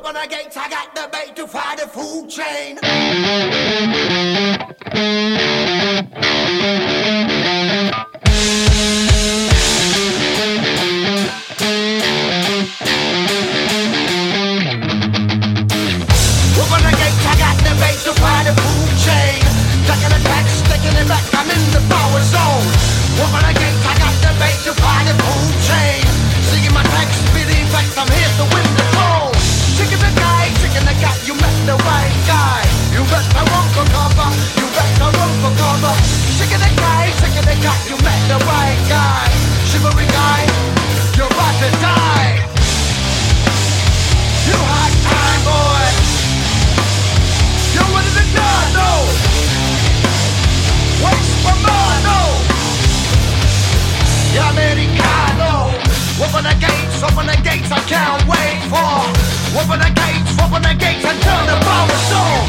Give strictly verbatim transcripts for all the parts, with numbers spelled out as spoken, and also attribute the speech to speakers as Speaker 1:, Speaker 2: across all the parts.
Speaker 1: Open the gates, I got the bait to fire the food chain. Open the gates, I got the bait to fire the food chain. Taking it back, sticking it back, I'm in the power zone. Open the gates, I got the bait to fire the food chain. Singing my tracks, spitting facts, I'm here to win the goal. Chicken the guy, chicken the guy, you met the right guy. You better run for cover, you better run for cover. Chicken the guy, chicken the guy, you met the right guy. Shivering guy, you're about to die. You hot time boy, you're ready to die, no. Waste for more, no. You're Americano. Open the gates, open the gates, I can't wait for. Open the gates, open the gates and turn the power on.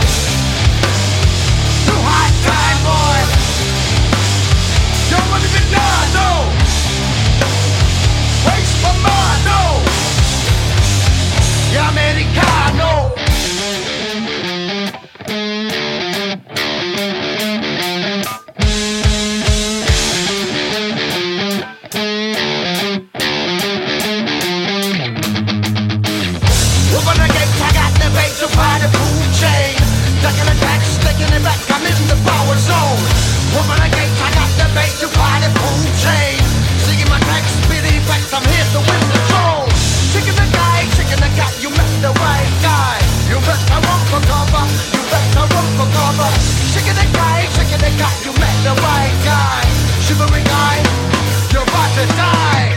Speaker 1: Too hot time, boy. You're ready to die, no. Waste for more, no. You're Americano. Open the gates, I got the bait to fire the food chain. Taking it back, sticking it back, I'm in the power zone. Open the gates, I got the bait to fire the food chain. Singing my tracks, spitting facts, I'm here to win the throne. Chicken the guy, chicken the guy, you met the right guy. You better run for cover, you better run for cover. Chicken the guy, chicken the guy, you met the right guy. Shivering guy, you're about to die.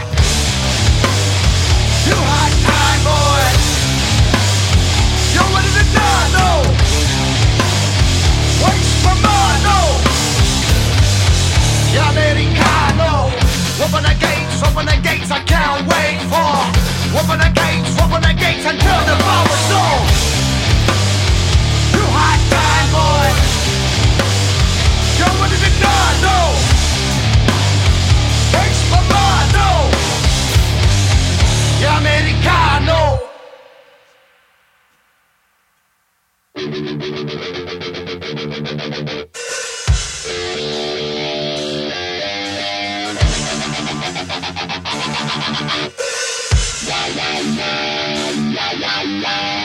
Speaker 1: You hot time boy, you're ready to die, no. Waste for more, no. You're Americano. Open the gates, open the gates, I can't wait for. Open the gates, open the gates and turn the power on. You hot time boy, you're ready to die, no. Waste for more, no. You're Americano. La la la la la la.